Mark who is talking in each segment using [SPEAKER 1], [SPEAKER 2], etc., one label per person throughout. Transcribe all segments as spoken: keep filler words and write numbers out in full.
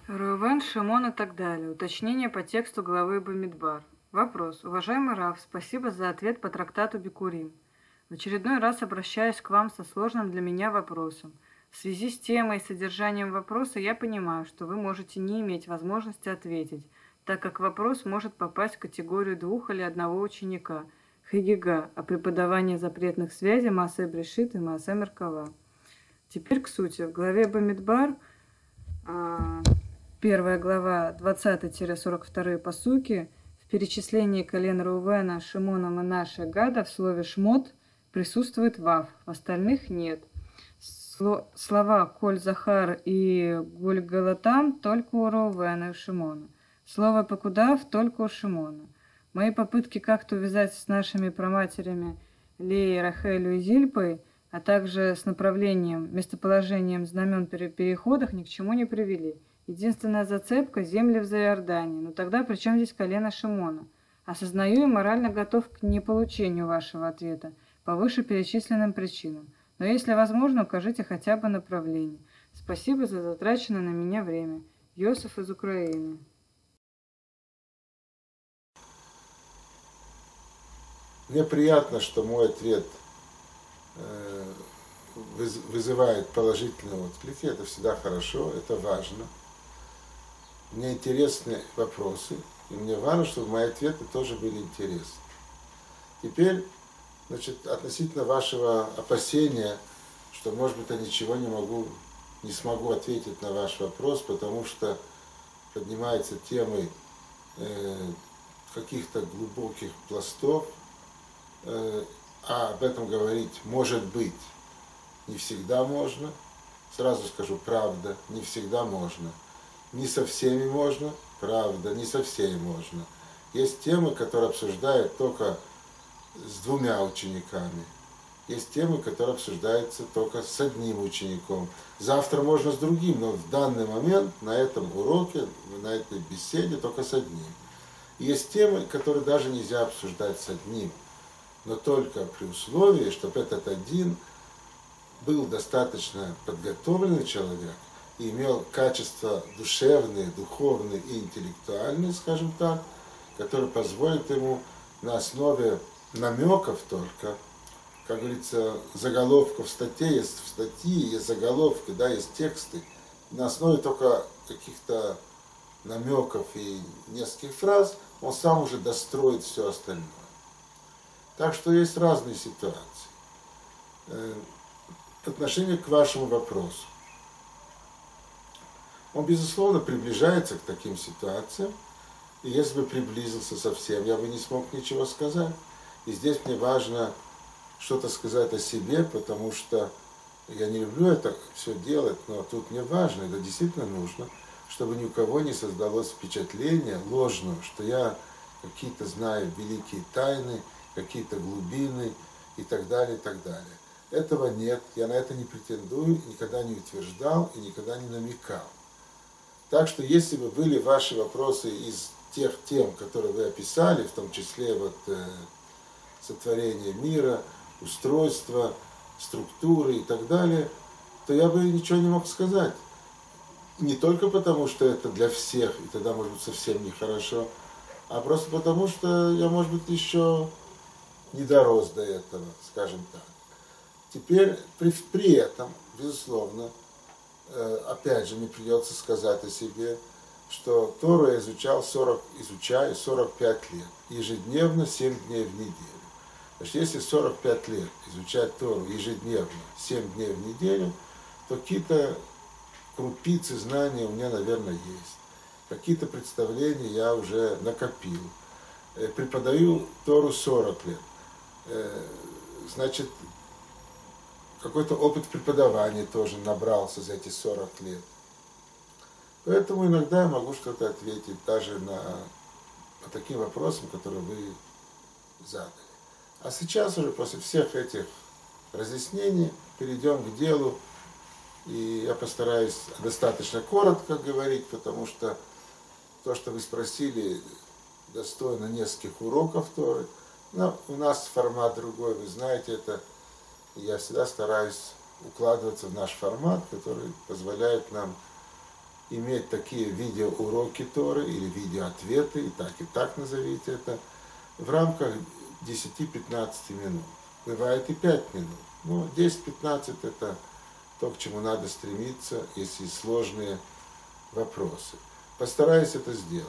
[SPEAKER 1] Реувен, Шимон и так далее. Уточнение по тексту главы Бамидбар. Вопрос. Уважаемый Рав, спасибо за ответ по трактату Бикурим. В очередной раз обращаюсь к вам со сложным для меня вопросом. В связи с темой и содержанием вопроса я понимаю, что вы можете не иметь возможности ответить, так как вопрос может попасть в категорию двух или одного ученика – Хагига о преподавании запретных связей Маасе Брешит и Маасе Меркава. Теперь к сути. В главе Бамидбар а, первая глава, двадцатый-сорок два пасуки, в перечислении колен Реувена, Шимона, Менаше, Гада в слове «шмот» присутствует «вав», в остальных нет. Сло- слова «коль Захар» и «гуль Галатам» только у Реувена и Шимона. Слово «пекудав» только у Шимона. Мои попытки как-то увязать с нашими праматерями Леей, Рахелю и Зильпой, а также с направлением, местоположением знамен при переходах ни к чему не привели. Единственная зацепка – земли в Заиордании. Но тогда при чем здесь колено Шимона? Осознаю и морально готов к неполучению вашего ответа по вышеперечисленным причинам. Но если возможно, укажите хотя бы направление. Спасибо за затраченное на меня время. Йосиф из Украины.
[SPEAKER 2] Мне приятно, что мой ответ вызывает положительный отклик. Это всегда хорошо, это важно. Мне интересны вопросы, и мне важно, чтобы мои ответы тоже были интересны. Теперь, значит, относительно вашего опасения, что, может быть, я ничего не могу, не смогу ответить на ваш вопрос, потому что поднимаются темы э, каких-то глубоких пластов, э, а об этом говорить может быть не всегда можно. Сразу скажу, правда, не всегда можно. Не со всеми можно, правда, не со всеми можно. Есть темы, которые обсуждают только с двумя учениками. Есть темы, которые обсуждаются только с одним учеником. Завтра можно с другим, но в данный момент на этом уроке, на этой беседе только с одним. Есть темы, которые даже нельзя обсуждать с одним, но только при условии, чтобы этот один был достаточно подготовленный человек и имел качества душевные, духовные и интеллектуальные, скажем так, которые позволят ему на основе намеков только, как говорится, заголовков статей, есть в статье, есть заголовки, да, есть тексты, на основе только каких-то намеков и нескольких фраз он сам уже достроит все остальное. Так что есть разные ситуации. Отношение к вашему вопросу. Он, безусловно, приближается к таким ситуациям, и если бы приблизился совсем, я бы не смог ничего сказать. И здесь мне важно что-то сказать о себе, потому что я не люблю это все делать, но тут мне важно, это действительно нужно, чтобы ни у кого не создалось впечатление ложное, что я какие-то знаю великие тайны, какие-то глубины и так далее, и так далее. Этого нет, я на это не претендую, никогда не утверждал и никогда не намекал. Так что если бы были ваши вопросы из тех тем, которые вы описали, в том числе вот, э, сотворение мира, устройство, структуры и так далее, то я бы ничего не мог сказать. Не только потому, что это для всех, и тогда, может быть, совсем нехорошо, а просто потому, что я, может быть, еще не дорос до этого, скажем так. Теперь при, при этом, безусловно, э, опять же, мне придется сказать о себе, что Тору я изучал сорок, изучаю сорок пять лет, ежедневно семь дней в неделю. Значит, если сорок пять лет изучать Тору ежедневно семь дней в неделю, то какие-то крупицы знаний у меня, наверное, есть. Какие-то представления я уже накопил. Э, преподаю Тору сорок лет. Э, значит, какой-то опыт преподавания тоже набрался за эти сорок лет. Поэтому иногда я могу что-то ответить даже на, на такие вопросы, которые вы задали. А сейчас уже после всех этих разъяснений перейдем к делу. И я постараюсь достаточно коротко говорить, потому что то, что вы спросили, достойно нескольких уроков Торы. Но у нас формат другой, вы знаете это. И я всегда стараюсь укладываться в наш формат, который позволяет нам иметь такие видеоуроки Торы или видеоответы, и так, и так назовите это, в рамках десяти-пятнадцати минут. Бывает и пять минут. Но десять-пятнадцать это то, к чему надо стремиться, если сложные вопросы. Постараюсь это сделать.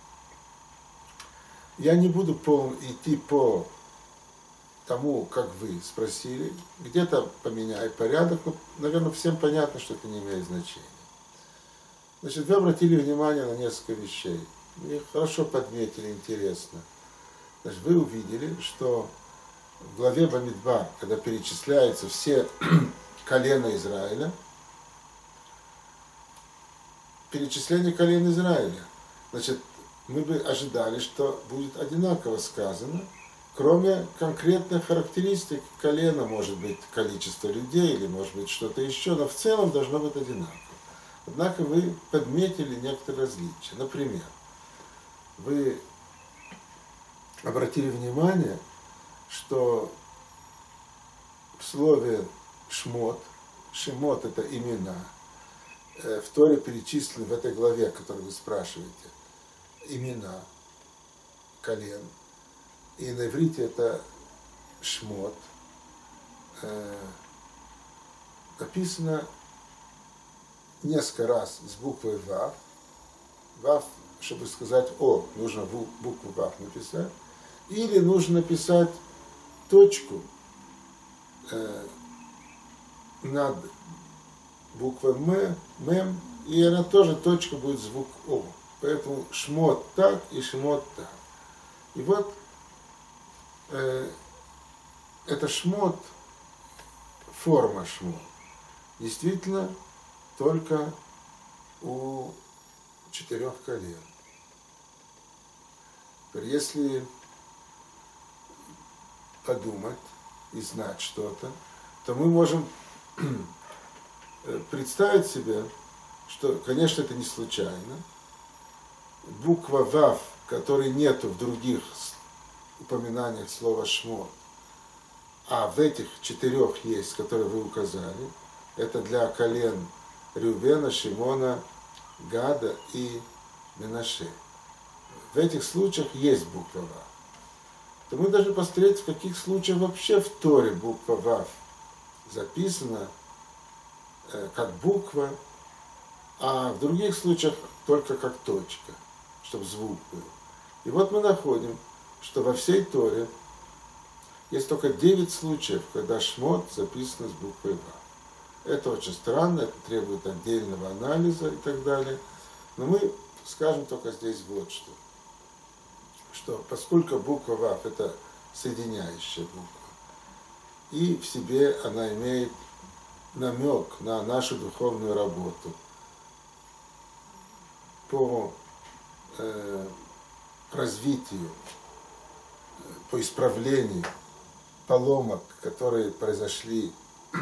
[SPEAKER 2] Я не буду пол, идти по тому, как вы спросили. Где-то поменяю порядок, но, наверное, всем понятно, что это не имеет значения. Значит, вы обратили внимание на несколько вещей. Вы хорошо подметили, интересно. Значит, вы увидели, что в главе Бамидбар, когда перечисляются все колена Израиля, перечисление колен Израиля, значит, мы бы ожидали, что будет одинаково сказано, кроме конкретных характеристик колена, может быть, количество людей или, может быть, что-то еще, но в целом должно быть одинаково. Однако вы подметили некоторые различия. Например, вы обратили внимание, что в слове «шмот», «шемот» — это имена, в Торе перечислены в этой главе, которую вы спрашиваете, имена колен. И на иврите это «шмот». Написано несколько раз с буквой «вав». «Вав», чтобы сказать «о», нужно букву «вав» написать. Или нужно написать точку э, над буквой «м», «мем», и она тоже точка будет звук «о». Поэтому «шмот» так и «шмот» так. И вот э, это «шмот», форма «шмот», действительно только у четырех колен. Теперь, если подумать и знать что-то, то мы можем представить себе, что, конечно, это не случайно. Буква «вав», которой нету в других упоминаниях слова «шмот», а в этих четырех есть, которые вы указали, это для колен Рювена, Шимона, Гада и Менаше. В этих случаях есть буква «вав». То мы должны посмотреть, в каких случаях вообще в Торе буква «вав» записана э, как буква, а в других случаях только как точка, чтобы звук был. И вот мы находим, что во всей Торе есть только девять случаев, когда «шмот» записано с буквой «вав». Это очень странно, это требует отдельного анализа и так далее. Но мы скажем только здесь вот что. Что поскольку буква «вав» это соединяющая буква, и в себе она имеет намек на нашу духовную работу по э, развитию, по исправлению поломок, которые произошли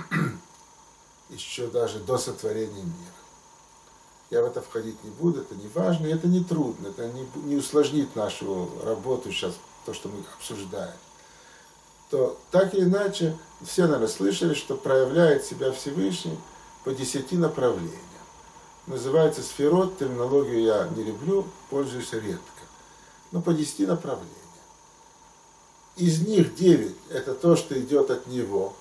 [SPEAKER 2] еще даже до сотворения мира. Я в это входить не буду, это не важно, это не трудно, это не, не усложнит нашу работу сейчас, то, что мы обсуждаем. То так или иначе, все, наверное, слышали, что проявляет себя Всевышний по десяти направлениям. Называется сферот, терминологию я не люблю, пользуюсь редко. Но по десяти направлениям. Из них девять – это то, что идет от него.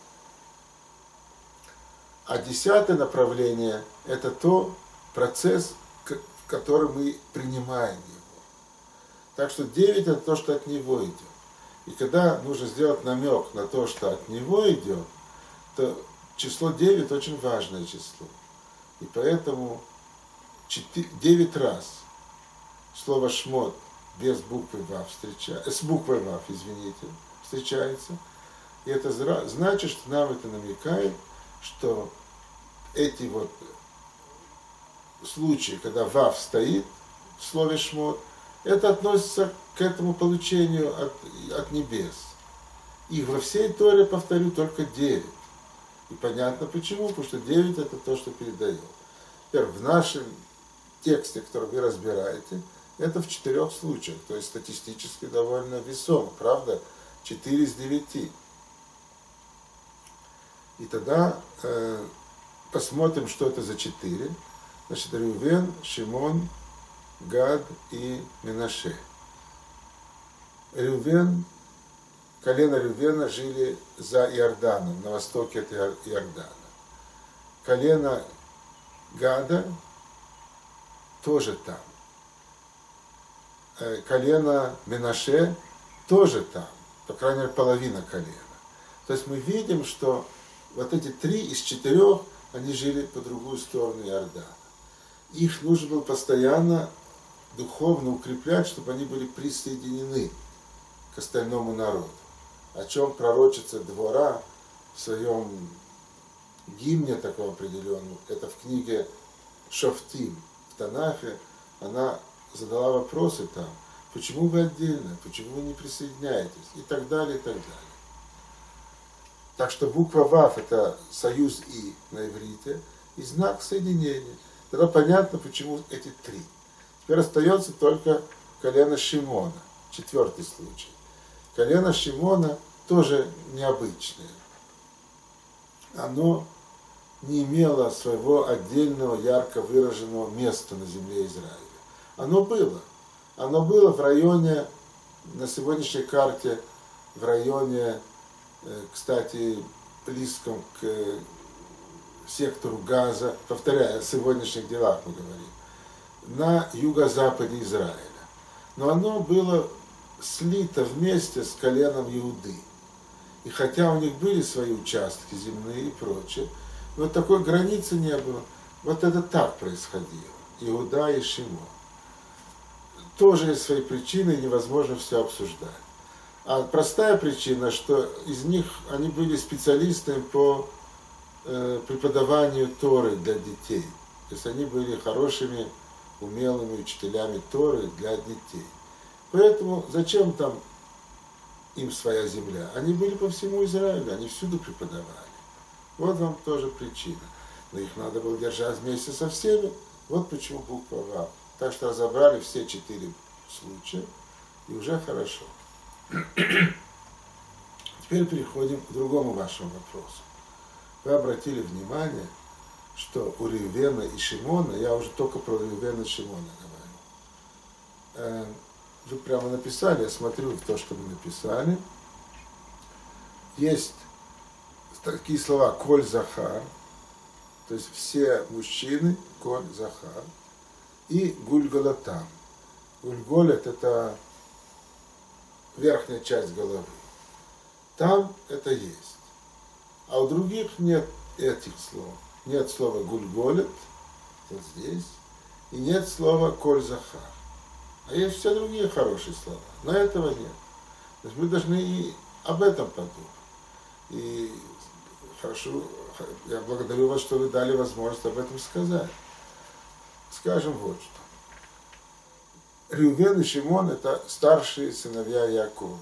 [SPEAKER 2] А десятое направление – это то, процесс, в который мы принимаем его. Так что девять это то, что от него идет. И когда нужно сделать намек на то, что от него идет, то число девять очень важное число. И поэтому девять раз слово «шмот» без буквы «вав» встречается, с буквой «вав», извините, встречается. И это значит, что нам это намекает, что эти вот случаи, когда «вав» стоит в слове «шмот», это относится к этому получению от, от небес. Их во всей Торе, повторю, только девять. И понятно почему, потому что девять это то, что передает. Теперь в нашем тексте, который вы разбираете, это в четырех случаях, то есть статистически довольно весомо, правда? четыре из девяти. И тогда э, посмотрим, что это за четыре. Значит, Рювен, Шимон, Гад и Менаше. Рювен, колено Рювена жили за Иорданом, на востоке от Иордана. Колено Гада тоже там. Колено Менаше тоже там, по крайней мере, половина колена. То есть мы видим, что вот эти три из четырех, они жили по другую сторону Иордана. Их нужно было постоянно духовно укреплять, чтобы они были присоединены к остальному народу. О чем пророчица Двора в своем гимне таком определенном, это в книге Шофтим, в Танахе, она задала вопросы там, почему вы отдельно, почему вы не присоединяетесь, и так далее, и так далее. Так что буква Вав это союз И на иврите, и знак соединения. Тогда понятно, почему эти три. Теперь остается только колено Шимона, четвертый случай. Колено Шимона тоже необычное. Оно не имело своего отдельного ярко выраженного места на земле Израиля. Оно было. Оно было в районе, на сегодняшней карте, в районе, кстати, близком к сектору Газа, повторяю, о сегодняшних делах мы говорим, на юго-западе Израиля. Но оно было слито вместе с коленом Иуды. И хотя у них были свои участки земные и прочее, но такой границы не было. Вот это так происходило. Иуда и Шимон. Тоже есть свои причины, невозможно все обсуждать. А простая причина, что из них они были специалистами по э, преподаванию Торы для детей. То есть они были хорошими, умелыми учителями Торы для детей. Поэтому зачем там им своя земля? Они были по всему Израилю, они всюду преподавали. Вот вам тоже причина. Но их надо было держать вместе со всеми. Вот почему буква Вав. Так что разобрали все четыре случая, и уже хорошо. Теперь переходим к другому вашему вопросу. Вы обратили внимание, что у Ревена и Шимона, я уже только про Ревена и Шимона говорю, вы прямо написали, я смотрю в то, что вы написали, есть такие слова «коль захар», то есть все мужчины, «коль захар», и «гульголатам». Гульголет – это верхняя часть головы. Там это есть. А у других нет этих слов. Нет слова «гульголет», вот здесь, и нет слова «коль захар». А есть все другие хорошие слова, но этого нет. То есть мы должны и об этом подумать. И хорошо, я благодарю вас, что вы дали возможность об этом сказать. Скажем вот что. Рювен и Шимон – это старшие сыновья Якова.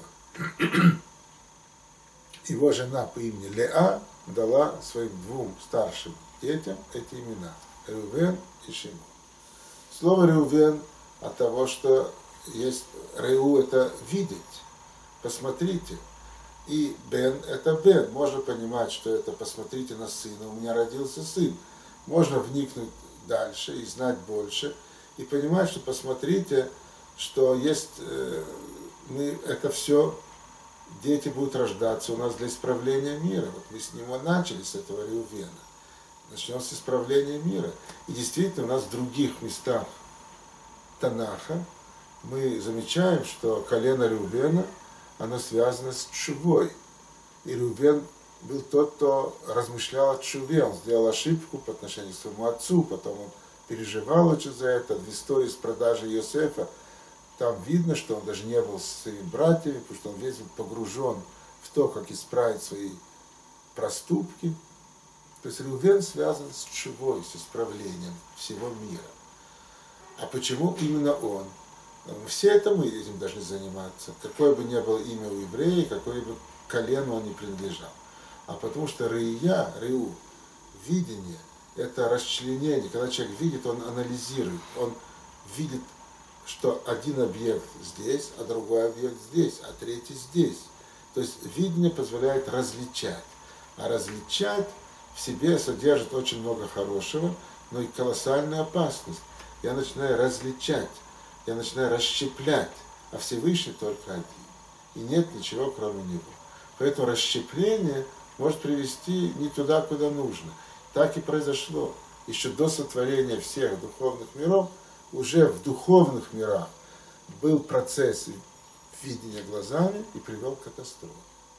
[SPEAKER 2] Его жена по имени Леа дала своим двум старшим детям эти имена. Рювен и Шимон. Слово Рювен от того, что есть Реу – это видеть. Посмотрите. И Бен – это Бен. Можно понимать, что это посмотрите на сына. У меня родился сын. Можно вникнуть дальше и знать больше. И понимать, что посмотрите, что есть, э, мы, это все, дети будут рождаться у нас для исправления мира. Вот мы с него начали, с этого Реувена. Начнем с исправления мира. И действительно, у нас в других местах Танаха мы замечаем, что колено Реувена, оно связано с тшувой. И Реувен был тот, кто размышлял о тшуве. Он сделал ошибку по отношению к своему отцу, потом он переживал очень за это. В истории с продажей Йосефа там видно, что он даже не был с своими братьями, потому что он весь был погружен в то, как исправить свои проступки. То есть Реувен связан с тшувой, с исправлением всего мира. А почему именно он? Все это мы этим должны заниматься. Какое бы ни было имя у еврея, какое бы колену он ни принадлежал. А потому что Реия, Реу, видение, это расчленение. Когда человек видит, он анализирует. Он видит, что один объект здесь, а другой объект здесь, а третий здесь. То есть видение позволяет различать. А различать в себе содержит очень много хорошего, но и колоссальная опасность. Я начинаю различать, я начинаю расщеплять, а Всевышний только один. И нет ничего, кроме Него. Поэтому расщепление может привести не туда, куда нужно. Так и произошло. Еще до сотворения всех духовных миров, уже в духовных мирах был процесс видения глазами и привел к катастрофе.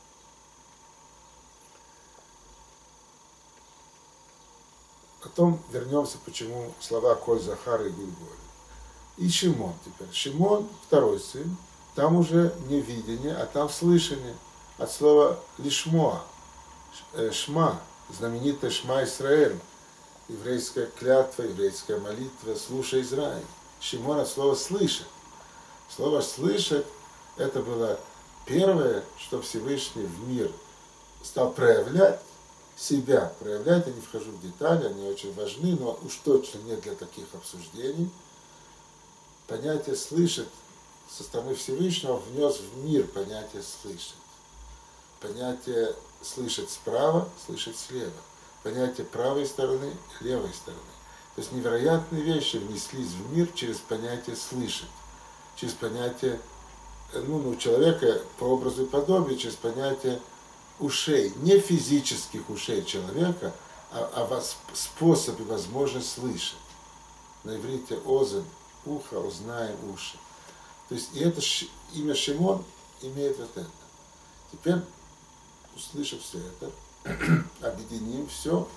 [SPEAKER 2] Потом вернемся, почему слова Коль Захар и Гульголь. И Шимон теперь. Шимон, второй сын, там уже не видение, а там слышание. От слова лишмоа, шма, знаменитая Шма Исраэль, еврейская клятва, еврейская молитва, слушай Израиль. Шимон от слова слышать. Слово слышать, это было первое, что Всевышний в мир стал проявлять себя. Проявлять, я не вхожу в детали, они очень важны, но уж точно не для таких обсуждений. Понятие слышать со стороны Всевышнего внес в мир понятие слышать. Понятие слышать справа, слышать слева. Понятие правой стороны, левой стороны. То есть невероятные вещи внеслись в мир через понятие слышать. Через понятие, ну, ну, человека по образу и подобию, через понятие ушей. Не физических ушей человека, а, а способ и возможность слышать. На иврите озен, ухо, узнаем, уши. То есть и это имя Шимон имеет вот это. Теперь, услышав все это, объединим все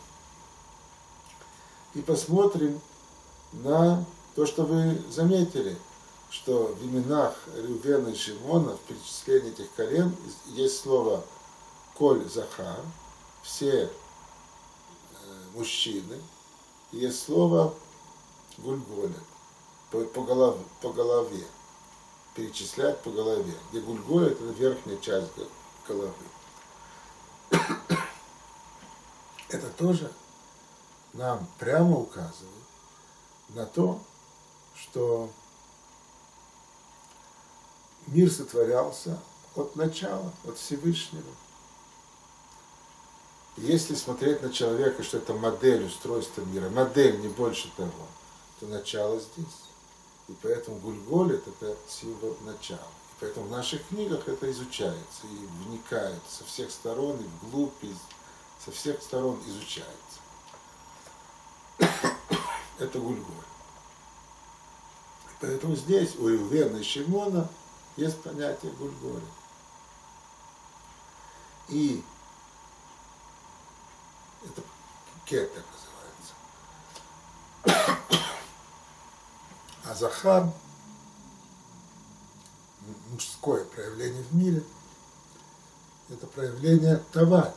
[SPEAKER 2] и посмотрим на то, что вы заметили, что в именах Рувена и Шимона, в перечислении этих колен, есть слово Коль Захар, все э, мужчины, и есть слово Гульголя, по, по, голов, по голове, перечислять по голове, где Гульголя это верхняя часть головы. Это тоже нам прямо указывает на то, что мир сотворялся от начала, от Всевышнего. Если смотреть на человека, что это модель устройства мира, модель, не больше того, то начало здесь. И поэтому Гульголь это символ начала. И поэтому в наших книгах это изучается и вникает со всех сторон, и вглубь, и со всех сторон изучается. Это Гульголь. Поэтому здесь у Рувена и Шимона есть понятие Гульголя. И это кетер называется. А Захар, мужское проявление в мире, это проявление Тават.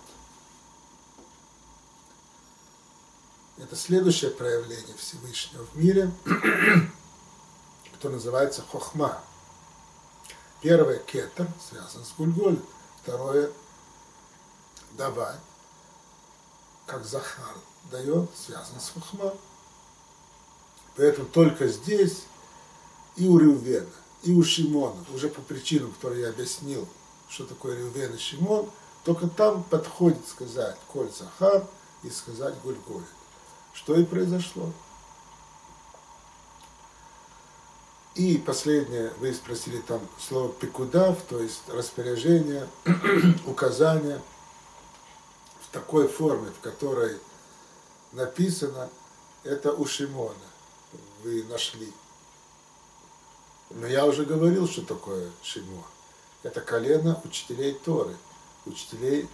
[SPEAKER 2] Это следующее проявление Всевышнего в мире, которое называется Хохма. Первое кетер связан с Гульголем, второе давать, как Захар дает, связан с Хохма. Поэтому только здесь и у Рувена, и у Шимона, уже по причинам, которые я объяснил, что такое Рувен и Шимон, только там подходит сказать Коль Захар и сказать Гульголь. Что и произошло. И последнее, вы спросили там слово пикудав, то есть распоряжение, указание в такой форме, в которой написано, это у Шимона. Вы нашли. Но я уже говорил, что такое Шимон. Это колено учителей Торы, учителей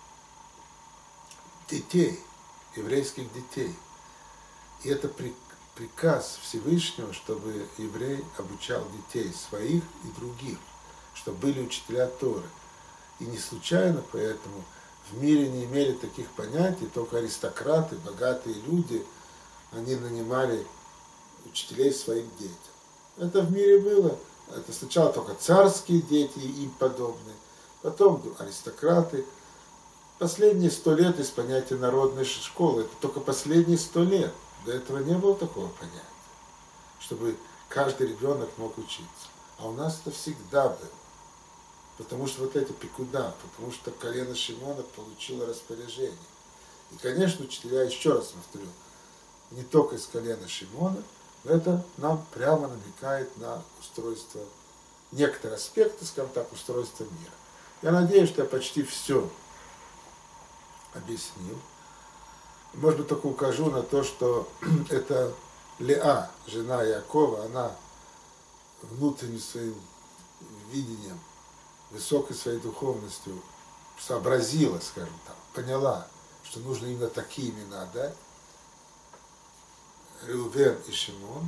[SPEAKER 2] детей, еврейских детей. И это приказ Всевышнего, чтобы еврей обучал детей своих и других, чтобы были учителя Торы. И не случайно поэтому в мире не имели таких понятий, только аристократы, богатые люди, они нанимали учителей своим детям. Это в мире было. Это сначала только царские дети и им подобные, потом аристократы. Последние сто лет из понятия народной школы, это только последние сто лет. До этого не было такого понятия, чтобы каждый ребенок мог учиться. А у нас это всегда было. Потому что вот эти пикуда, потому что колено Шимона получило распоряжение. И, конечно, учителя, еще раз повторю, не только из колена Шимона, но это нам прямо намекает на устройство, некоторые аспекты, скажем так, устройства мира. Я надеюсь, что я почти все объяснил. Может быть, только укажу на то, что это Леа, жена Якова, она внутренним своим видением, высокой своей духовностью сообразила, скажем так, поняла, что нужно именно такие имена дать. Реувен и Шимон.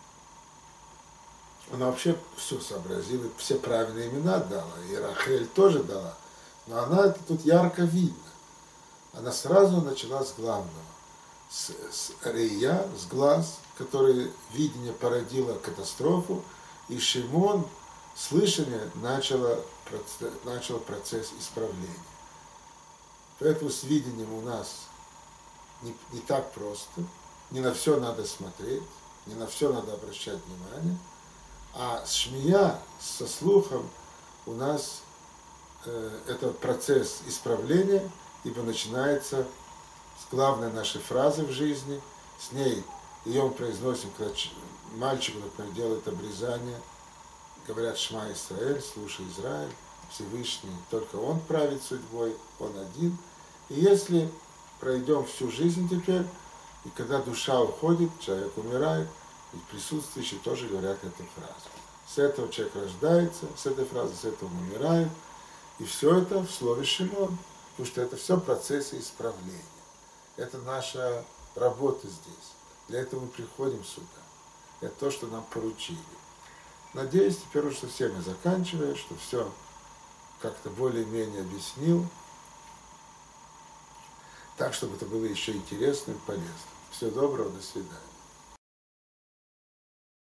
[SPEAKER 2] Она вообще все сообразила, все правильные имена дала, и Рахель тоже дала. Но она это тут ярко видно. Она сразу начала с главного. С, с Рея, с глаз, который видение породило катастрофу, и Шимон, слышание, начало, начало процесс исправления. Поэтому с видением у нас не, не так просто, не на все надо смотреть, не на все надо обращать внимание, а с шмия, со слухом у нас э, это процесс исправления, ибо начинается с главной нашей фразы в жизни, с ней ее мы произносим, когда мальчику, например, делает обрезание, говорят Шма Исраэль, слушай Израиль, Всевышний, только Он правит судьбой, Он один. И если пройдем всю жизнь теперь, и когда душа уходит, человек умирает, и присутствующие тоже говорят эту фразу. С этого человек рождается, с этой фразы, с этого он умирает. И все это в слове Шимон, потому что это все процессы исправления. Это наша работа здесь. Для этого мы приходим сюда. Это то, что нам поручили. Надеюсь, теперь уже совсем я заканчиваю, что все как-то более-менее объяснил, так, чтобы это было еще интересно и полезно. Всего доброго, до свидания.